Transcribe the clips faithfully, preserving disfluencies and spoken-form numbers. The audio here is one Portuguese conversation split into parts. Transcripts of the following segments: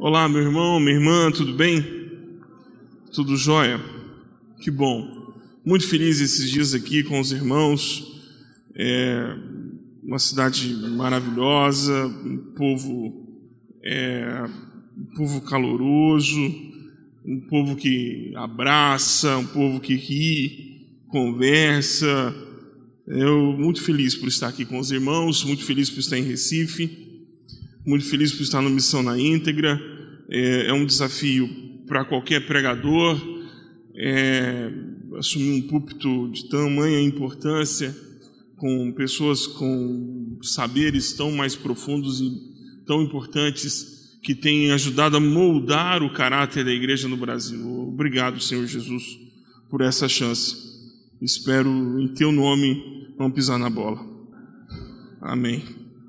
Olá, meu irmão, minha irmã, tudo bem? Tudo jóia? Que bom. Muito feliz esses dias aqui com os irmãos. É uma cidade maravilhosa, um povo, é, um povo caloroso, um povo que abraça, um povo que ri, conversa. Eu muito feliz por estar aqui com os irmãos, muito feliz por estar em Recife, muito feliz por estar no Missão na Íntegra. É, é um desafio para qualquer pregador, é, assumir um púlpito de tamanha importância, com pessoas com saberes tão mais profundos e tão importantes, que têm ajudado a moldar o caráter da igreja no Brasil. Obrigado, Senhor Jesus, por essa chance. Espero, em Teu nome, não pisar na bola. Amém.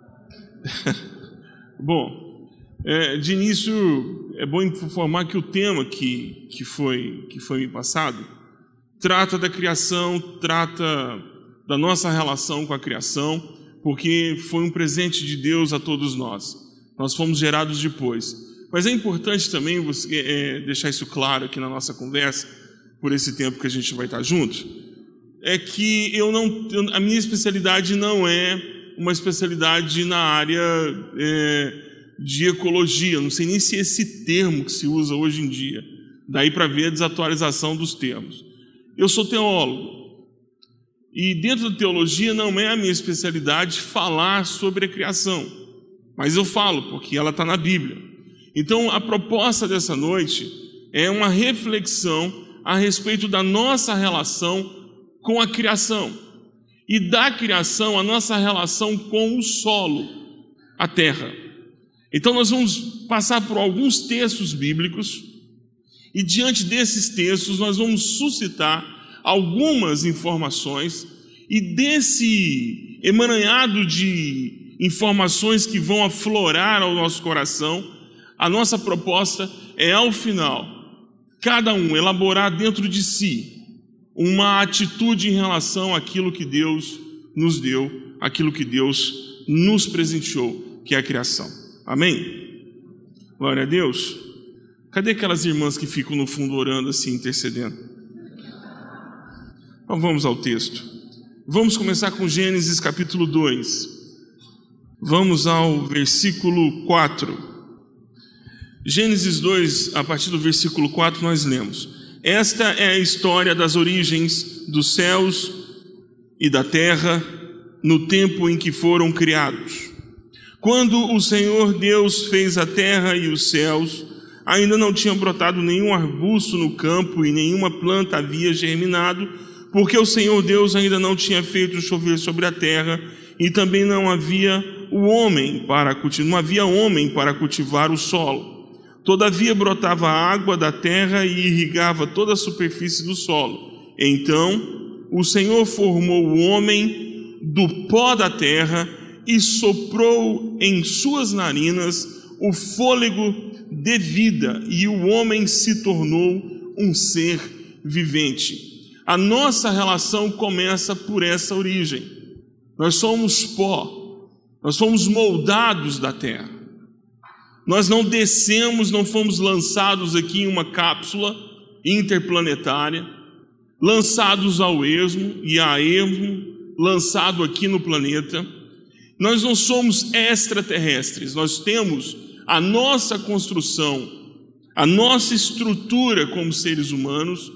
Bom, é, de início, é bom informar que o tema que, que, foi, que foi me passado trata da criação, trata da nossa relação com a criação, porque foi um presente de Deus a todos nós. Nós fomos gerados depois. Mas é importante também você, é, deixar isso claro aqui na nossa conversa, por esse tempo que a gente vai estar junto, é que eu não, a minha especialidade não é uma especialidade na área é, de ecologia. Não sei nem se é esse termo que se usa hoje em dia. Daí para ver a desatualização dos termos. Eu sou teólogo. E dentro da teologia não é a minha especialidade falar sobre a criação. Mas eu falo, porque ela está na Bíblia. Então a proposta dessa noite é uma reflexão a respeito da nossa relação com a criação. E da criação, a nossa relação com o solo, a terra. Então nós vamos passar por alguns textos bíblicos, e diante desses textos nós vamos suscitar algumas informações, e desse emaranhado de informações que vão aflorar ao nosso coração, a nossa proposta é, ao final, cada um elaborar dentro de si uma atitude em relação àquilo que Deus nos deu, aquilo que Deus nos presenteou, que é a criação. Amém? Glória a Deus. Cadê aquelas irmãs que ficam no fundo orando assim, intercedendo? Então vamos ao texto. Vamos começar com Gênesis capítulo dois. Vamos ao versículo quatro. Gênesis dois, a partir do versículo quatro, nós lemos: Esta é a história das origens dos céus e da terra no tempo em que foram criados. Quando o Senhor Deus fez a terra e os céus, ainda não tinha brotado nenhum arbusto no campo e nenhuma planta havia germinado, porque o Senhor Deus ainda não tinha feito chover sobre a terra, e também não havia o homem para cultivar, não havia homem para cultivar o solo. Todavia brotava a água da terra e irrigava toda a superfície do solo. Então o Senhor formou o homem do pó da terra e soprou em suas narinas o fôlego de vida, e o homem se tornou um ser vivente. A nossa relação começa por essa origem. Nós somos pó, nós fomos moldados da terra. Nós não descemos, não fomos lançados aqui em uma cápsula interplanetária, lançados ao esmo e a ermo, lançado aqui no planeta. Nós não somos extraterrestres, nós temos a nossa construção, a nossa estrutura como seres humanos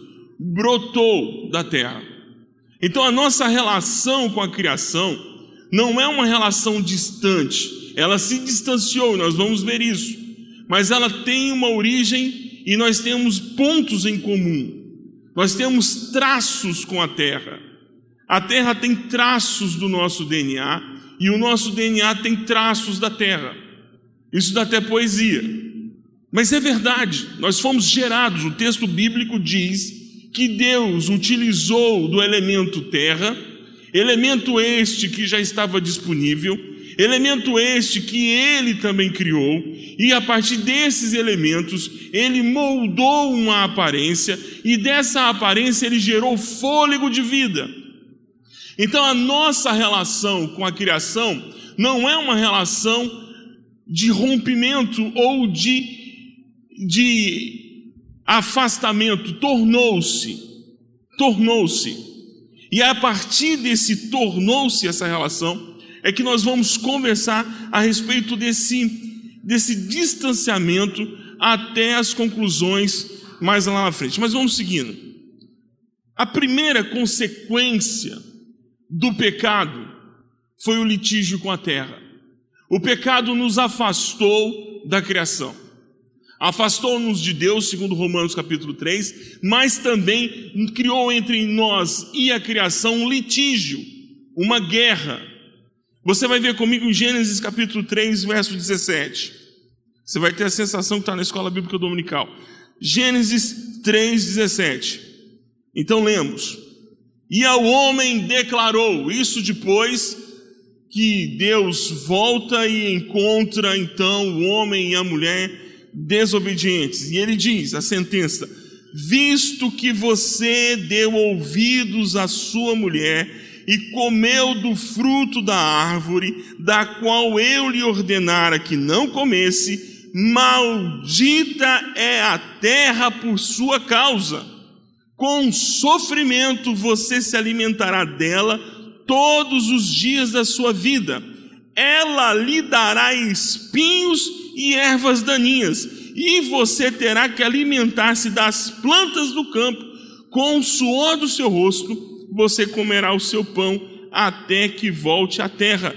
brotou da terra. Então a nossa relação com a criação não é uma relação distante, ela se distanciou, nós vamos ver isso, mas ela tem uma origem e nós temos pontos em comum, nós temos traços com a terra. A terra tem traços do nosso D N A e o nosso D N A tem traços da terra. Isso dá até poesia, mas é verdade, nós fomos gerados. O texto bíblico diz que Deus utilizou do elemento terra, elemento este que já estava disponível, elemento este que Ele também criou, e a partir desses elementos Ele moldou uma aparência, e dessa aparência Ele gerou fôlego de vida. Então a nossa relação com a criação não é uma relação de rompimento ou de de afastamento, tornou-se, tornou-se. E a partir desse tornou-se essa relação, é que nós vamos conversar a respeito desse, desse distanciamento até as conclusões mais lá na frente. Mas vamos seguindo. A primeira consequência do pecado foi o litígio com a terra. O pecado nos afastou da criação. Afastou-nos de Deus, segundo Romanos capítulo três, mas também criou entre nós e a criação um litígio, uma guerra. Você vai ver comigo em Gênesis capítulo três, verso dezessete. Você vai ter a sensação que está na escola bíblica dominical. Gênesis três, dezessete. Então lemos. E ao homem declarou, isso depois que Deus volta e encontra então o homem e a mulher desobedientes. E ele diz, a sentença: visto que você deu ouvidos à sua mulher e comeu do fruto da árvore, da qual eu lhe ordenara que não comesse, maldita é a terra por sua causa. Com sofrimento você se alimentará dela todos os dias da sua vida. Ela lhe dará espinhos e ervas daninhas, e você terá que alimentar-se das plantas do campo. Com o suor do seu rosto você comerá o seu pão até que volte à terra,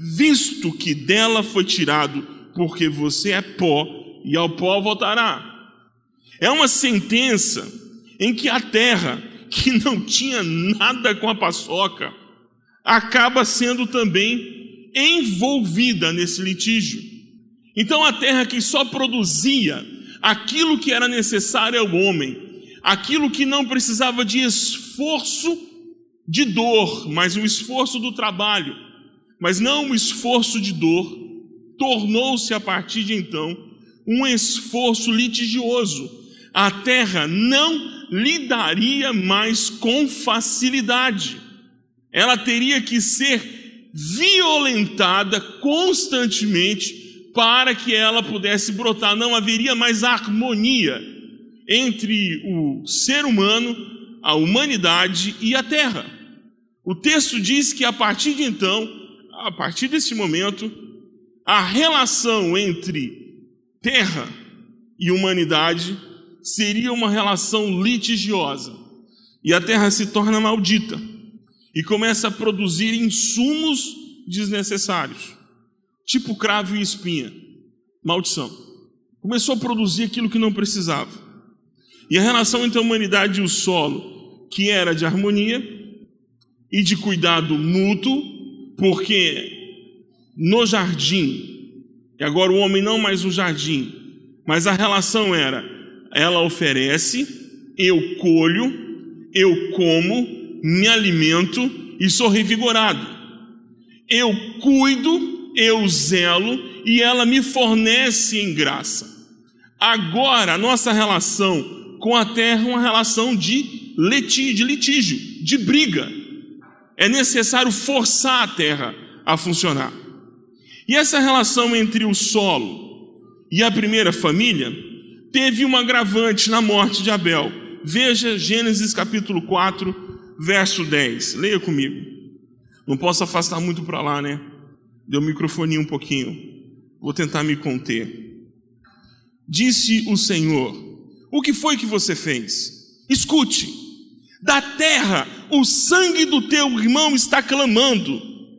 visto que dela foi tirado, porque você é pó e ao pó voltará. É uma sentença em que a terra, que não tinha nada com a paçoca, acaba sendo também envolvida nesse litígio. Então a terra que só produzia aquilo que era necessário ao homem, aquilo que não precisava de esforço de dor, mas um esforço do trabalho, mas não um esforço de dor, tornou-se a partir de então um esforço litigioso. A terra não lidaria mais com facilidade. Ela teria que ser violentada constantemente para que ela pudesse brotar. Não haveria mais harmonia entre o ser humano, a humanidade e a terra. O texto diz que a partir de então, a partir desse momento, a relação entre terra e humanidade seria uma relação litigiosa. E a terra se torna maldita e começa a produzir insumos desnecessários, tipo cravo e espinha, maldição. Começou a produzir aquilo que não precisava. E a relação entre a humanidade e o solo, que era de harmonia e de cuidado mútuo, porque no jardim, e agora o homem não mais no jardim, mas a relação era, ela oferece, eu colho, eu como, me alimento e sou revigorado. Eu cuido, eu zelo e ela me fornece em graça. Agora a nossa relação com a terra é uma relação de litígio, de litígio, de briga. É necessário forçar a terra a funcionar. E essa relação entre o solo e a primeira família teve um agravante na morte de Abel. Veja Gênesis capítulo quatro, verso dez. Leia comigo. Não posso afastar muito para lá, né? Deu o microfone um pouquinho. Vou tentar me conter. Disse o Senhor: o que foi que você fez? Escute, da terra o sangue do teu irmão está clamando.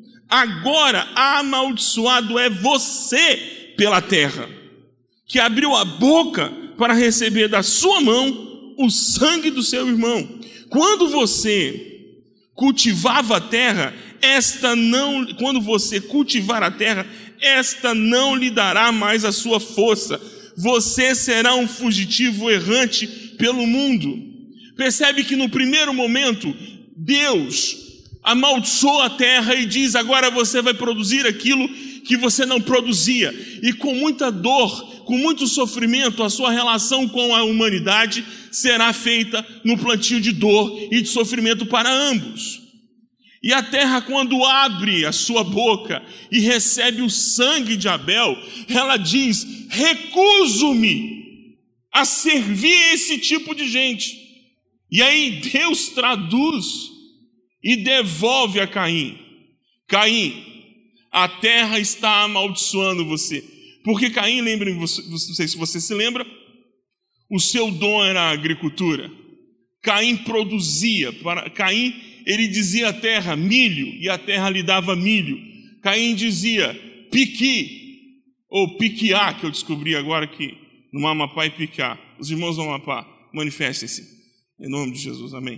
Agora amaldiçoado é você pela terra, que abriu a boca para receber da sua mão o sangue do seu irmão. Quando você cultivava a terra, esta não, quando você cultivar a terra, esta não lhe dará mais a sua força. Você será um fugitivo errante pelo mundo. Percebe que no primeiro momento, Deus amaldiçoa a terra e diz: agora você vai produzir aquilo que você não produzia. E com muita dor, com muito sofrimento, a sua relação com a humanidade será feita no plantio de dor e de sofrimento para ambos. E a terra, quando abre a sua boca e recebe o sangue de Abel, ela diz: recuso-me a servir esse tipo de gente. E aí Deus traduz e devolve a Caim. Caim, a terra está amaldiçoando você. Porque Caim, lembrem, não sei se você se lembra, o seu dom era a agricultura. Caim produzia, para Caim ele dizia à terra milho, e a terra lhe dava milho. Caim dizia piqui, ou piquiá, que eu descobri agora que no Amapá é piquiá. Os irmãos do Amapá, manifestem-se, em nome de Jesus, amém.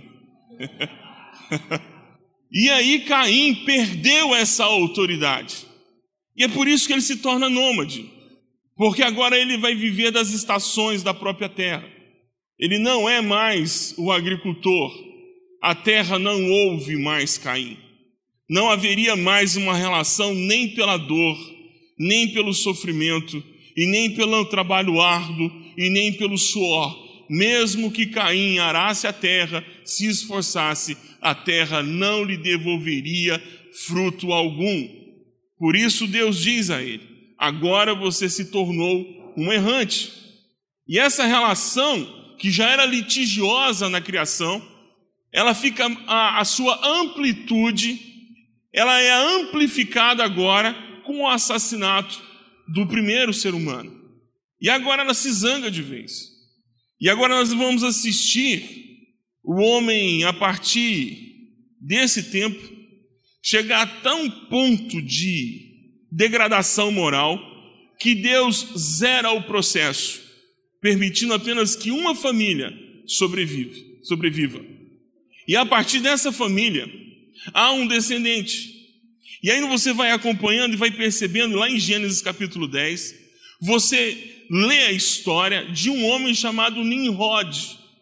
E aí Caim perdeu essa autoridade, e é por isso que ele se torna nômade, porque agora ele vai viver das estações da própria terra. Ele não é mais o agricultor, a terra não ouve mais Caim. Não haveria mais uma relação nem pela dor, nem pelo sofrimento, e nem pelo trabalho árduo, e nem pelo suor. Mesmo que Caim arasse a terra, se esforçasse, a terra não lhe devolveria fruto algum. Por isso Deus diz a ele: agora você se tornou um errante. E essa relação, que já era litigiosa na criação, ela fica, a, a sua amplitude, ela é amplificada agora com o assassinato do primeiro ser humano. E agora ela se zanga de vez. E agora nós vamos assistir o homem, a partir desse tempo, chegar a tão ponto de degradação moral que Deus zera o processo, permitindo apenas que uma família sobrevive, sobreviva. E a partir dessa família, há um descendente. E aí você vai acompanhando e vai percebendo, lá em Gênesis capítulo dez, você lê a história de um homem chamado Nimrod,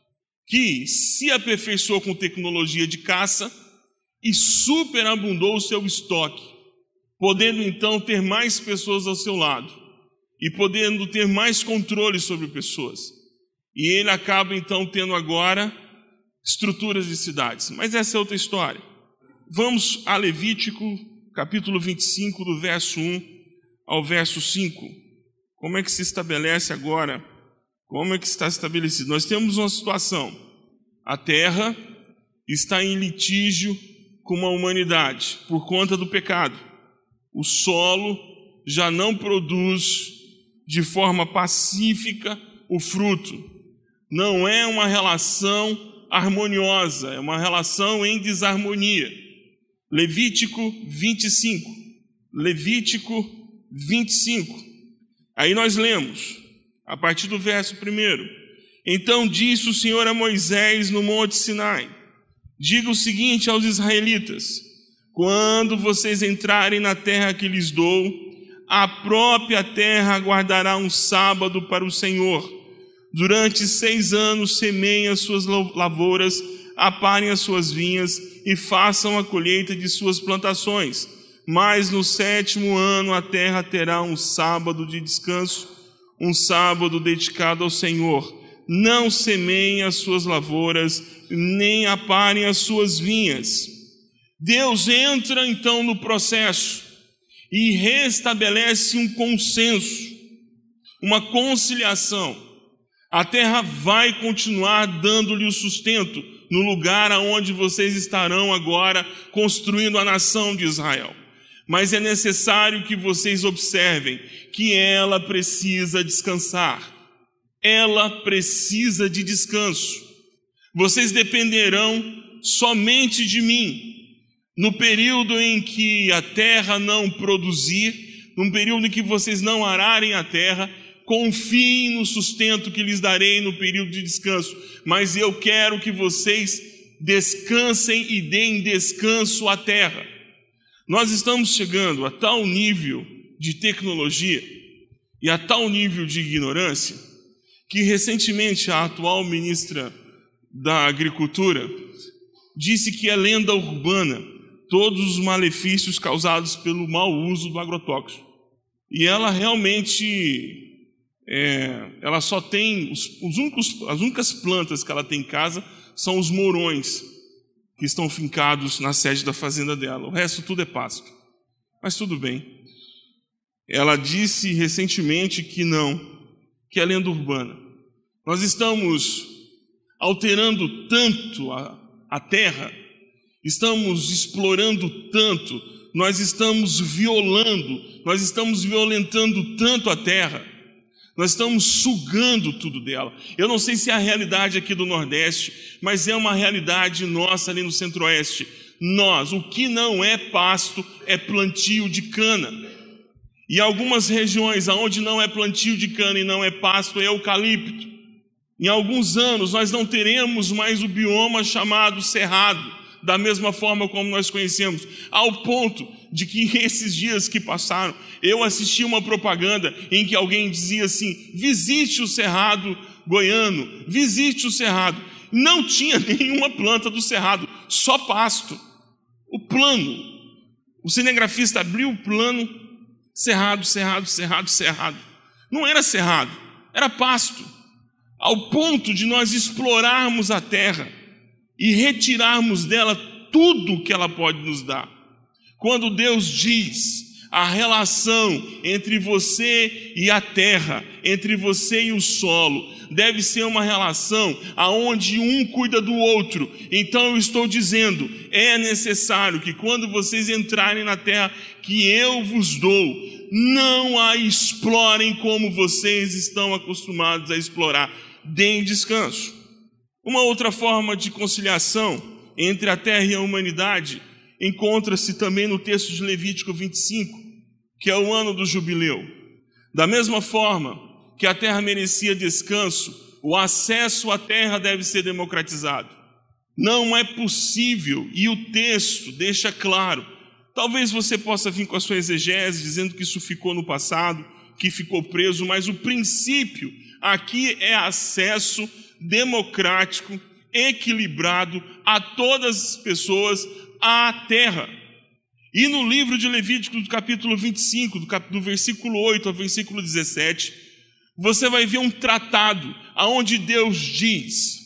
que se aperfeiçoou com tecnologia de caça e superabundou o seu estoque, podendo então ter mais pessoas ao seu lado e podendo ter mais controle sobre pessoas. E ele acaba então tendo agora estruturas de cidades. Mas essa é outra história. Vamos a Levítico, capítulo vinte e cinco, do verso um ao verso cinco. Como é que se estabelece agora? Como é que está estabelecido? Nós temos uma situação. A terra está em litígio com a humanidade por conta do pecado. O solo já não produz de forma pacífica o fruto. Não é uma relação harmoniosa, é uma relação em desarmonia. Levítico vinte e cinco. Levítico vinte e cinco. Aí nós lemos, a partir do verso primeiro. Então disse o Senhor a Moisés no monte Sinai: diga o seguinte aos israelitas: quando vocês entrarem na terra que lhes dou, a própria terra guardará um sábado para o Senhor. Durante seis anos semeiem as suas lavouras, aparem as suas vinhas e façam a colheita de suas plantações. Mas no sétimo ano a terra terá um sábado de descanso, um sábado dedicado ao Senhor. Não semeiem as suas lavouras, nem aparem as suas vinhas. Deus entra então no processo e restabelece um consenso, uma conciliação. A terra vai continuar dando-lhe o sustento no lugar aonde vocês estarão agora construindo a nação de Israel. Mas é necessário que vocês observem que ela precisa descansar. Ela precisa de descanso. Vocês dependerão somente de mim. No período em que a terra não produzir, num período em que vocês não ararem a terra, confiem no sustento que lhes darei no período de descanso. Mas eu quero que vocês descansem e deem descanso à terra. Nós estamos chegando a tal nível de tecnologia e a tal nível de ignorância que recentemente a atual ministra da Agricultura disse que é lenda urbana todos os malefícios causados pelo mau uso do agrotóxico. E ela realmente, é, ela só tem, os, os únicos, as únicas plantas que ela tem em casa são os morões que estão fincados na sede da fazenda dela. O resto tudo é pasto. Mas tudo bem. Ela disse recentemente que não, que é lenda urbana. Nós estamos alterando tanto a, a terra, estamos explorando tanto, nós estamos violando, nós estamos violentando tanto a terra, nós estamos sugando tudo dela. Eu não sei se é a realidade aqui do Nordeste, mas é uma realidade nossa ali no Centro-Oeste. Nós, o que não é pasto é plantio de cana. E algumas regiões onde não é plantio de cana e não é pasto é eucalipto. Em alguns anos nós não teremos mais o bioma chamado cerrado, da mesma forma como nós conhecemos, ao ponto de que esses dias que passaram, eu assisti uma propaganda em que alguém dizia assim: visite o Cerrado Goiano, visite o Cerrado. Não tinha nenhuma planta do Cerrado, só pasto. O plano, o cinegrafista abriu o plano, cerrado, cerrado, cerrado, cerrado. Não era cerrado, era pasto. Ao ponto de nós explorarmos a terra e retirarmos dela tudo que ela pode nos dar. Quando Deus diz a relação entre você e a terra, entre você e o solo, deve ser uma relação aonde um cuida do outro. Então eu estou dizendo, é necessário que quando vocês entrarem na terra que eu vos dou, não a explorem como vocês estão acostumados a explorar. Deem descanso. Uma outra forma de conciliação entre a terra e a humanidade encontra-se também no texto de Levítico vinte e cinco, que é o ano do jubileu. Da mesma forma que a terra merecia descanso, o acesso à terra deve ser democratizado. Não é possível, e o texto deixa claro, talvez você possa vir com a sua exegese dizendo que isso ficou no passado, que ficou preso, mas o princípio aqui é acesso democrático, equilibrado a todas as pessoas à terra. E no livro de Levítico, do capítulo vinte e cinco, do, cap... do versículo oito ao versículo dezessete, você vai ver um tratado aonde Deus diz: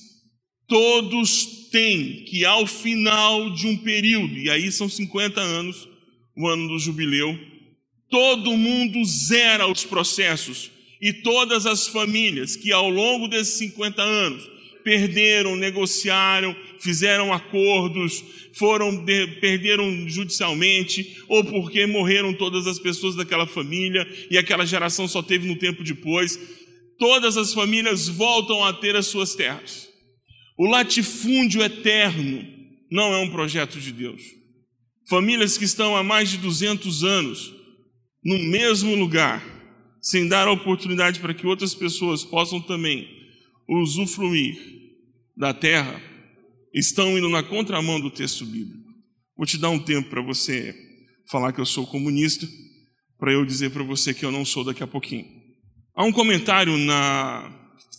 todos têm que ao final de um período, e aí são cinquenta anos, o ano do jubileu, todo mundo zera os processos. E todas as famílias que ao longo desses cinquenta anos perderam, negociaram, fizeram acordos, foram de, perderam judicialmente, ou porque morreram todas as pessoas daquela família e aquela geração só teve no tempo depois, todas as famílias voltam a ter as suas terras. O latifúndio eterno não é um projeto de Deus. Famílias que estão há mais de duzentos anos no mesmo lugar, sem dar a oportunidade para que outras pessoas possam também usufruir da terra, estão indo na contramão do texto bíblico. Vou te dar um tempo para você falar que eu sou comunista, para eu dizer para você que eu não sou daqui a pouquinho. Há um comentário na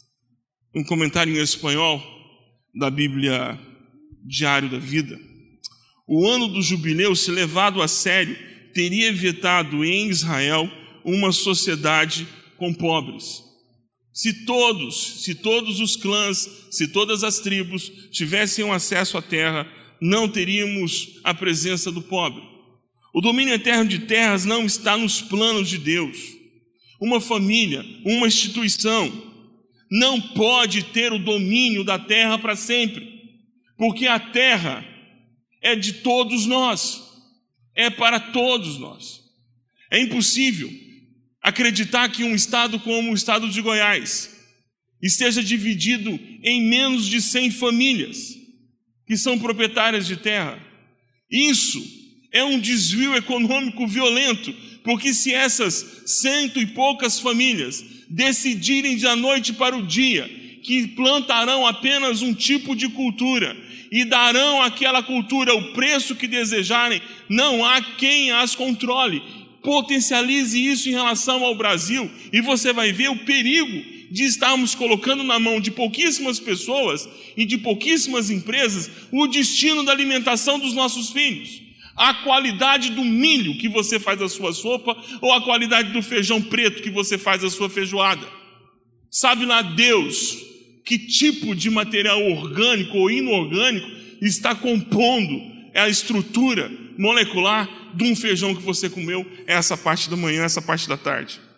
um comentário em espanhol da Bíblia Diário da Vida. O ano do jubileu, se levado a sério, teria evitado em Israel uma sociedade com pobres. Se todos, se todos os clãs, se todas as tribos tivessem acesso à terra, não teríamos a presença do pobre. O domínio eterno de terras não está nos planos de Deus. Uma família, uma instituição, não pode ter o domínio da terra para sempre, porque a terra é de todos nós, é para todos nós. É impossível acreditar que um estado como o estado de Goiás esteja dividido em menos de cem famílias que são proprietárias de terra. Isso é um desvio econômico violento, porque se essas cento e poucas famílias decidirem da noite para o dia que plantarão apenas um tipo de cultura e darão àquela cultura o preço que desejarem, não há quem as controle. Potencialize isso em relação ao Brasil e você vai ver o perigo de estarmos colocando na mão de pouquíssimas pessoas e de pouquíssimas empresas o destino da alimentação dos nossos filhos. A qualidade do milho que você faz a sua sopa ou a qualidade do feijão preto que você faz a sua feijoada. Sabe lá Deus que tipo de material orgânico ou inorgânico está compondo a estrutura molecular de um feijão que você comeu essa parte da manhã, essa parte da tarde.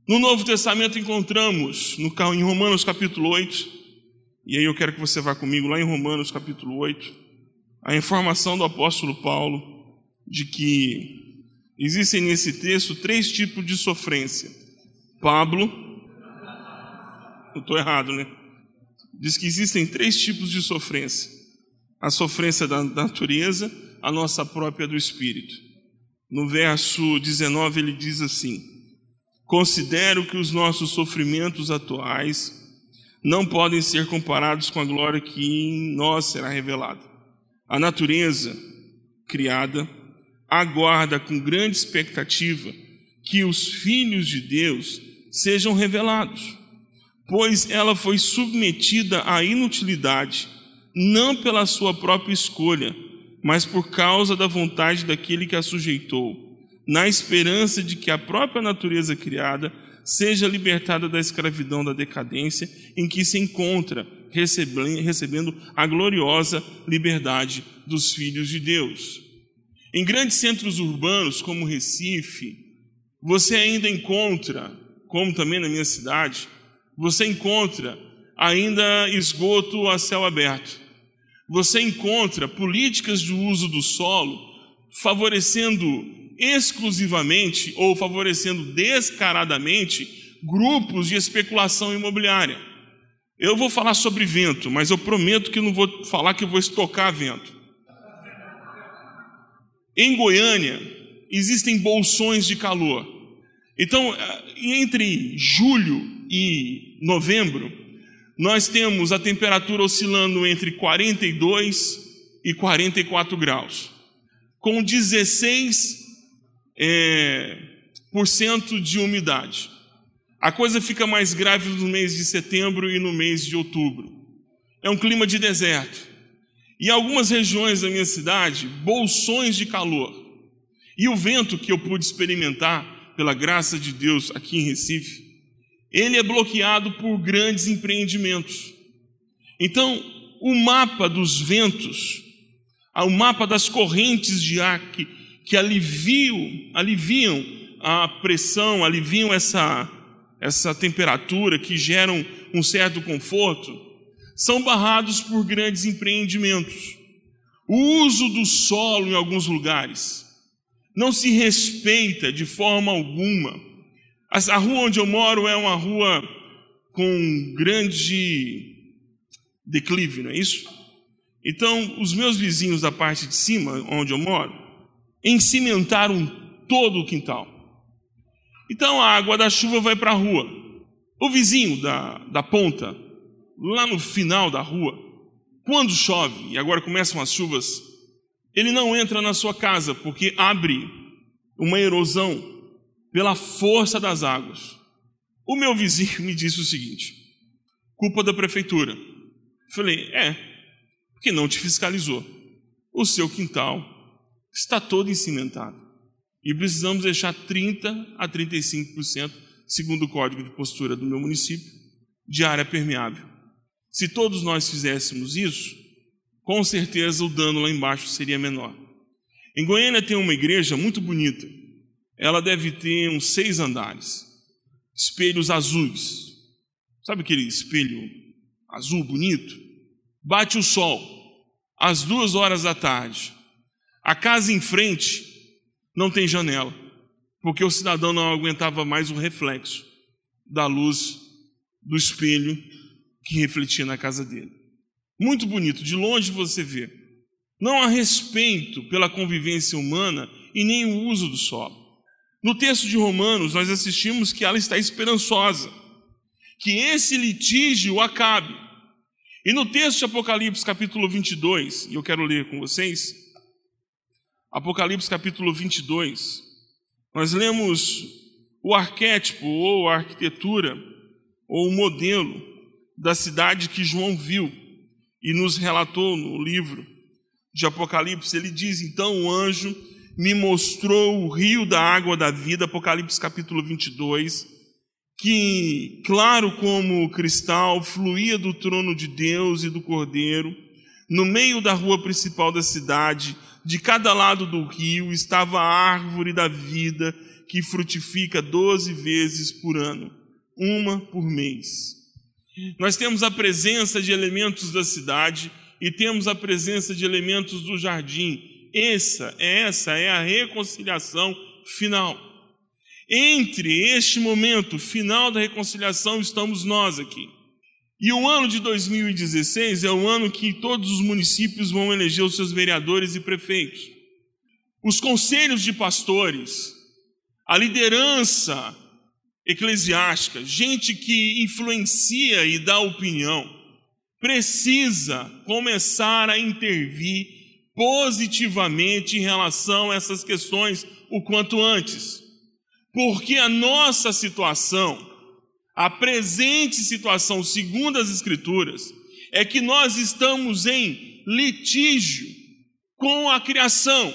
No Novo Testamento encontramos, no, em Romanos capítulo oito, e aí eu quero que você vá comigo lá em Romanos capítulo oito, a informação do apóstolo Paulo de que existem nesse texto três tipos de sofrência. Pablo, eu estou errado, né? Diz que existem três tipos de sofrência. A sofrência da natureza, a nossa própria do espírito. No verso dezenove ele diz assim: considero que os nossos sofrimentos atuais não podem ser comparados com a glória que em nós será revelada. A natureza criada aguarda com grande expectativa que os filhos de Deus sejam revelados, pois ela foi submetida à inutilidade, não pela sua própria escolha, mas por causa da vontade daquele que a sujeitou, na esperança de que a própria natureza criada seja libertada da escravidão da decadência em que se encontra, recebendo a gloriosa liberdade dos filhos de Deus. Em grandes centros urbanos como Recife, você ainda encontra, como também na minha cidade, você encontra ainda esgoto a céu aberto. Você encontra políticas de uso do solo favorecendo exclusivamente ou favorecendo descaradamente grupos de especulação imobiliária. Eu vou falar sobre vento, mas eu prometo que não vou falar que eu vou estocar vento. Em Goiânia, existem bolsões de calor. Então, entre julho e novembro, nós temos a temperatura oscilando entre quarenta e dois e quarenta e quatro graus, com dezesseis é, por cento de umidade. A coisa fica mais grave no mês de setembro e no mês de outubro. É um clima de deserto. E algumas regiões da minha cidade, bolsões de calor. E o vento que eu pude experimentar, pela graça de Deus, aqui em Recife, ele é bloqueado por grandes empreendimentos. Então, o mapa dos ventos, o mapa das correntes de ar que, que aliviam, aliviam a pressão, aliviam essa, essa temperatura, que geram um certo conforto, são barrados por grandes empreendimentos. O uso do solo em alguns lugares não se respeita de forma alguma. A rua onde eu moro é uma rua com grande declive, não é isso? Então, os meus vizinhos da parte de cima, onde eu moro, encimentaram todo o quintal. Então, a água da chuva vai para a rua. O vizinho da, da ponta, lá no final da rua, quando chove, e agora começam as chuvas, ele não entra na sua casa, porque abre uma erosão pela força das águas. O meu vizinho me disse o seguinte: culpa da prefeitura. Falei, é, porque não te fiscalizou. O seu quintal está todo encimentado. E precisamos deixar trinta a trinta e cinco por cento, segundo o código de postura do meu município, de área permeável. Se todos nós fizéssemos isso, com certeza o dano lá embaixo seria menor. Em Goiânia tem uma igreja muito bonita. Ela deve ter uns seis andares. Espelhos azuis. Sabe aquele espelho azul bonito? Bate o sol, às duas horas da tarde. A casa em frente não tem janela, porque o cidadão não aguentava mais o reflexo da luz do espelho que refletia na casa dele. Muito bonito, de longe você vê. Não há respeito pela convivência humana e nem o uso do solo. No texto de Romanos, nós assistimos que ela está esperançosa, que esse litígio acabe. E no texto de Apocalipse, capítulo vinte e dois, e eu quero ler com vocês, Apocalipse, capítulo vinte e dois, nós lemos o arquétipo, ou a arquitetura, ou o modelo da cidade que João viu e nos relatou no livro de Apocalipse. Ele diz, então o anjo me mostrou o rio da água da vida, Apocalipse capítulo vinte e dois, que, claro como cristal, fluía do trono de Deus e do Cordeiro, no meio da rua principal da cidade, De cada lado do rio estava a árvore da vida, que frutifica doze vezes por ano, uma por mês. Nós temos a presença de elementos da cidade e temos a presença de elementos do jardim. Essa, essa é a reconciliação final. Entre este momento final da reconciliação estamos nós aqui. E o ano de dois mil e dezesseis é o ano que todos os municípios vão eleger os seus vereadores e prefeitos. Os conselhos de pastores, a liderança eclesiástica, gente que influencia e dá opinião, precisa começar a intervir positivamente em relação a essas questões o quanto antes. Porque a nossa situação, a presente situação, segundo as Escrituras, é que nós estamos em litígio com a criação.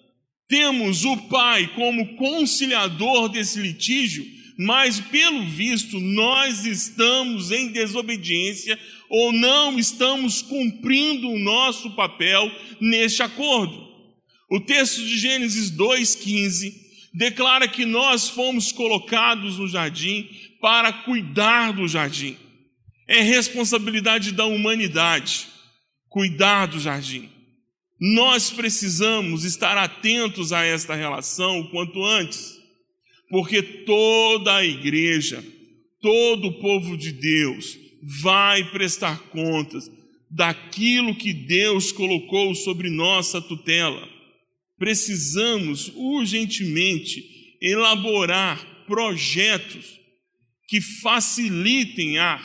Temos o Pai como conciliador desse litígio, mas, pelo visto, nós estamos em desobediência ou não estamos cumprindo o nosso papel neste acordo. O texto de Gênesis dois, quinze declara que nós fomos colocados no jardim para cuidar do jardim. É responsabilidade da humanidade cuidar do jardim. Nós precisamos estar atentos a esta relação o quanto antes, porque toda a igreja, todo o povo de Deus vai prestar contas daquilo que Deus colocou sobre nossa tutela. Precisamos urgentemente elaborar projetos que facilitem a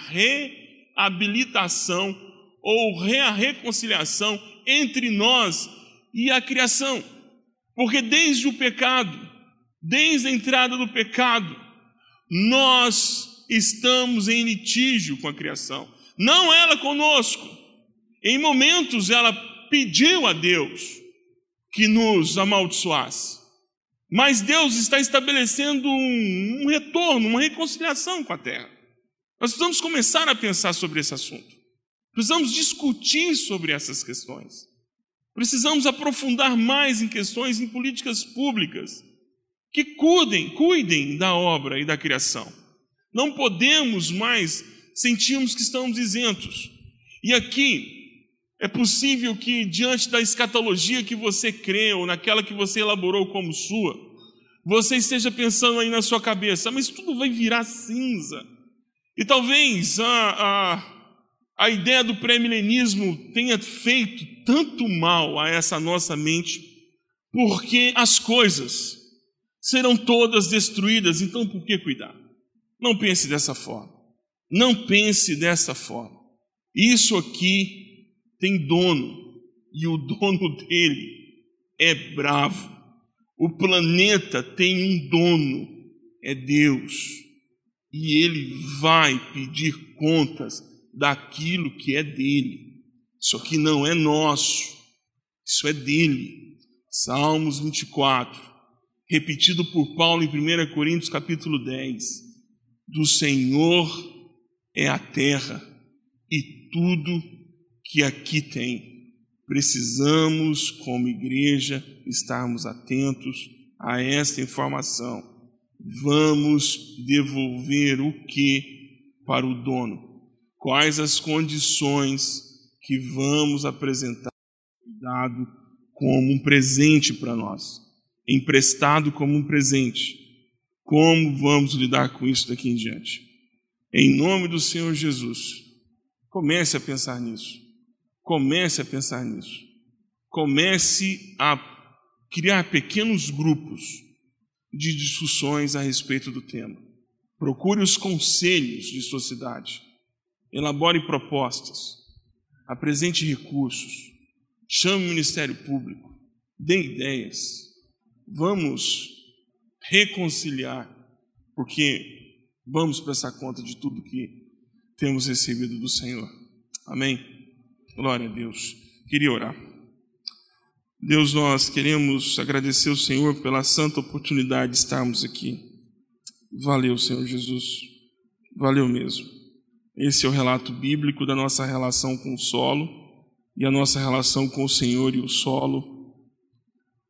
reabilitação ou a reconciliação entre nós e a criação. Porque desde o pecado, desde a entrada do pecado, nós estamos em litígio com a criação. Não ela conosco. Em momentos ela pediu a Deus que nos amaldiçoasse. Mas Deus está estabelecendo um, um retorno, uma reconciliação com a terra. Nós precisamos começar a pensar sobre esse assunto. Precisamos discutir sobre essas questões. Precisamos aprofundar mais em questões, em políticas públicas que cuidem, cuidem da obra e da criação. Não podemos mais sentirmos que estamos isentos. E aqui é possível que, diante da escatologia que você crê, ou naquela que você elaborou como sua, você esteja pensando aí na sua cabeça, mas tudo vai virar cinza. E talvez a, a, a ideia do pré-milenismo tenha feito tanto mal a essa nossa mente, porque as coisas serão todas destruídas, então por que cuidar? Não pense dessa forma. Não pense dessa forma. Isso aqui tem dono, e o dono dele é bravo. O planeta tem um dono, é Deus, e ele vai pedir contas daquilo que é dele. Isso aqui não é nosso, isso é dele. Salmos vinte e quatro, repetido por Paulo em primeira Coríntios capítulo dez. Do Senhor é a terra e tudo que aqui tem. Precisamos, como igreja, estarmos atentos a esta informação. Vamos devolver o que para o dono? Quais as condições que vamos apresentar? Dado como um presente para nós, emprestado como um presente. Como vamos lidar com isso daqui em diante? Em nome do Senhor Jesus, comece a pensar nisso. Comece a pensar nisso. Comece a criar pequenos grupos de discussões a respeito do tema. Procure os conselhos de sua cidade. Elabore propostas. Apresente recursos. Chame o Ministério Público. Dê ideias. Vamos reconciliar, porque vamos prestar conta de tudo que temos recebido do Senhor. Amém? Glória a Deus. Queria orar. Deus, nós queremos agradecer ao Senhor pela santa oportunidade de estarmos aqui. Valeu, Senhor Jesus. Valeu mesmo. Esse é o relato bíblico da nossa relação com o solo e a nossa relação com o Senhor e o solo.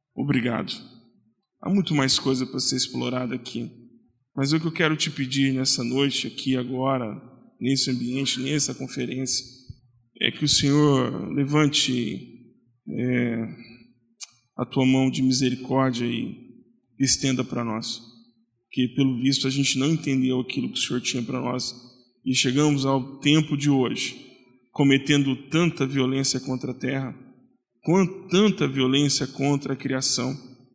Obrigado. Há muito mais coisa para ser explorada aqui, mas o que eu quero te pedir nessa noite, aqui agora, nesse ambiente, nessa conferência, é que o Senhor levante é, a tua mão de misericórdia e estenda para nós, que pelo visto a gente não entendeu aquilo que o Senhor tinha para nós e chegamos ao tempo de hoje cometendo tanta violência contra a terra, com tanta violência contra a criação,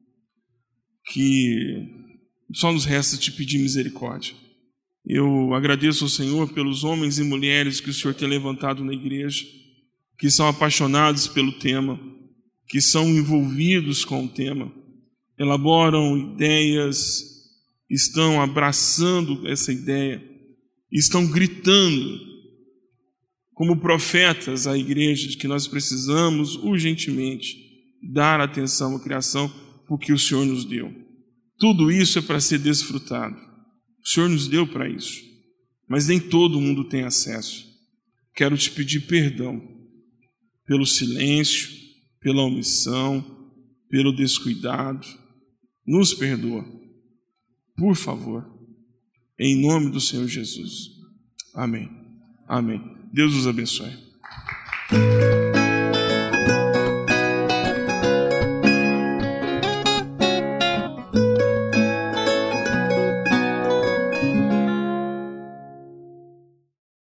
que só nos resta te pedir misericórdia. Eu agradeço ao Senhor pelos homens e mulheres que o Senhor tem levantado na igreja, que são apaixonados pelo tema, que são envolvidos com o tema, elaboram ideias, estão abraçando essa ideia, estão gritando como profetas à igreja de que nós precisamos urgentemente dar atenção à criação porque o Senhor nos deu. Tudo isso é para ser desfrutado. O Senhor nos deu para isso, mas nem todo mundo tem acesso. Quero te pedir perdão pelo silêncio, pela omissão, pelo descuidado. Nos perdoa, por favor, em nome do Senhor Jesus. Amém. Amém. Deus os abençoe.